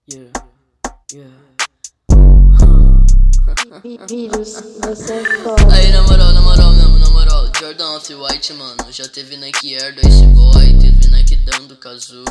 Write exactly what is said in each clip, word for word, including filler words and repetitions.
Yeah, yeah. Vírus, você é foda. Aí na moral, na moral mesmo, na moral, Jordan Off-White, mano. Já teve Nike Air do Ice Boy, teve Nike dando Kazu.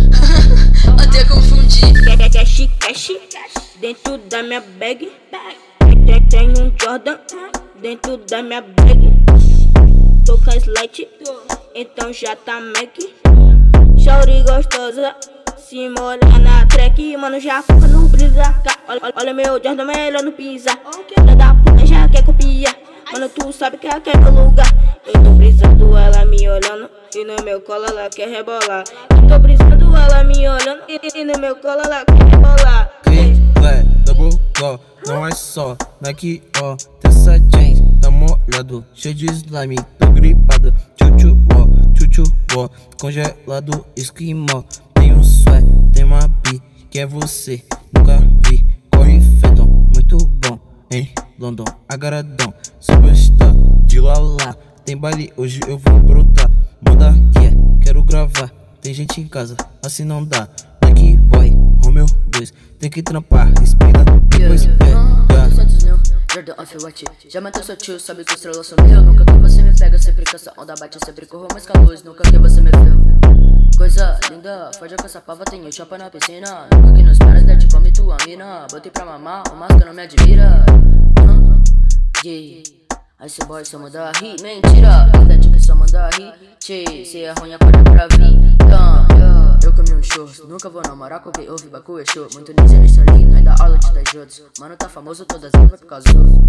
Até confundi. Cash, cash, dentro da minha bag. Tem, tem um Jordan dentro da minha bag. Tô com a slide, então já tá Mac. Shawty gostosa, se molha na track. Mano, já foca no brisa. Olha, olha meu Jordan, melhor não pisa. Filha da puta já quer copiar. Mano, tu sabe que aqui é meu lugar. Eu tô brisando, ela me olhando, e no meu colo ela quer rebolar. Eu tô brisando, ela me olhando, e, e no meu colo ela quer rebolar. Flé, double go, não é só Nike, ó, Tessa jeans, tá molhado, cheio de slime, tô gripado, tchu-tchu, ó, tchu-tchu, ó, congelado, esquimó, tem um swag, tem uma bi, que é você, nunca vi, corre feito, muito bom, em London, agaradão, superstar, de lá lá, tem baile, hoje eu vou brotar, manda que é, quero gravar, tem gente em casa, assim não dá, Nike boy, Romeo dois, tem que trampar, respira, depois Yeah, yeah. pega. duzentos mil, Jordan Off-White. Já matou seu tio, sabe que estrela sumiu. Nunca que você me pega, sempre que essa onda bate, eu sempre corro mais com a luz. Nunca que você me viu. Coisa linda, foge com essa pava, tenho chapa na piscina. Nunca que nos paras dete come tua mina. Botei pra mamar, o Masca não me admira. uh, Yeah, Ice Boy só manda rir, mentira. Dete que só manda rir. Tchê, se é ruim acorda pra vir. Então, yeah. Eu comi um churros, nunca vou namorar com quem ouve Baku é show. Muito ninja, Mister Lee, nós dá aula de dez jutsu. Mano tá famoso, todas as vai por causa do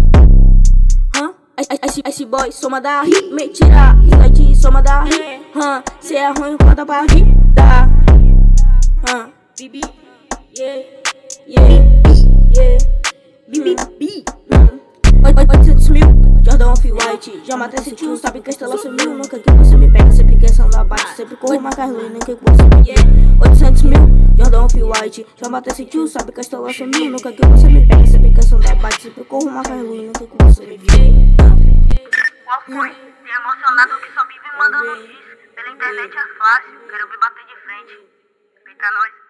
Hã? Ice, ice boy, soma da ri, mentira. Slide, soma da ri. Hã? Cê é ruim, conta pra rir. Dá. Hã? Bibi, yeah, yeah, yeah. Bibi, bi. oitocentos mil, Jordan Off-White. Já matei esse tio, sabe que a estrela sumiu. Nunca que você me pega, sempre que essa onda bate. Sempre corro uma carlinha, nunca que você me viu. oitocentos mil, Jordan Off-White. Já matei esse tio, sabe que a estrela sumiu. Nunca que você me pega, sempre que essa onda bate. Sempre corro uma carlinha, nunca que você me viu. Qual foi? Tem emocionado que só vive mandando bis. Pela internet é fácil, quero ver bater de frente. Vem pra nós.